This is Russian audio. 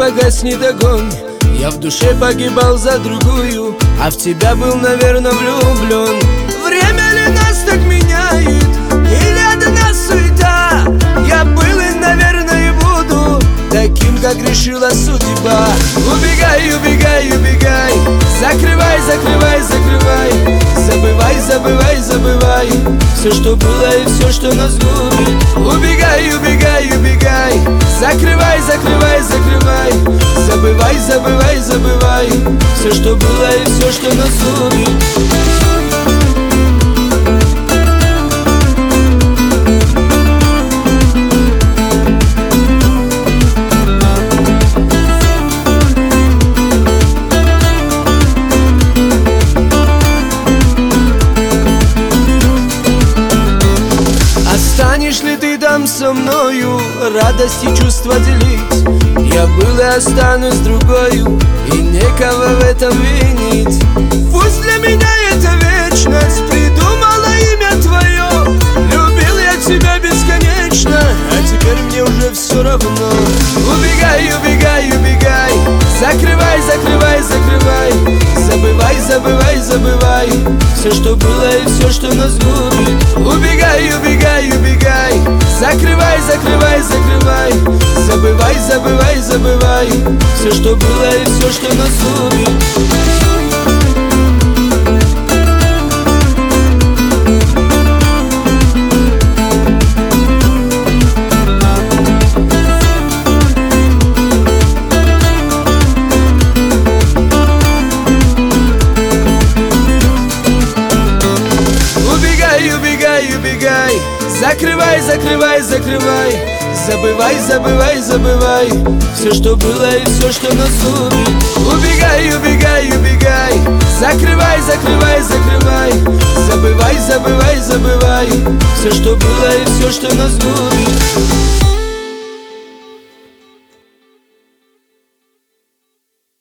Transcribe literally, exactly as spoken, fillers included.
погаснет огонь. Я в душе погибал за другую, а в тебя был, наверное, влюблен. Время ли нас так меняет, или одна суета? Я был и, наверное, буду таким, как решила судьба. Убегай, убегай, убегай, закрывай, закрывай, закрывай. Забывай, забывай, забывай все, что было и все, что нас губит. Убегай, убегай, убегай, закрывай, закрывай, закрывай. Забывай, забывай, забывай все, что было и все, что нас губит. Станешь ли ты там со мною радость и чувства делить? Я был и останусь другою, и некого в этом винить. Пусть для меня это вечность, придумала имя твое. Любил я тебя бесконечно, а теперь мне уже все равно. Убегай, убегай, убегай, закрывай, закрывай, закрывай. Забывай, забывай, забывай все, что было и все, что нас губит. Убегай, убегай, убегай, закрывай, закрывай, закрывай. Забывай, забывай, забывай все, что было и все, что нас губит. Убегай, убегай, закрывай, закрывай, закрывай. Забывай, забывай, забывай все, что было и все, что нас губит. Убегай, убегай, убегай, закрывай, закрывай, закрывай. Забывай, забывай, забывай все, что было и все, что нас губит.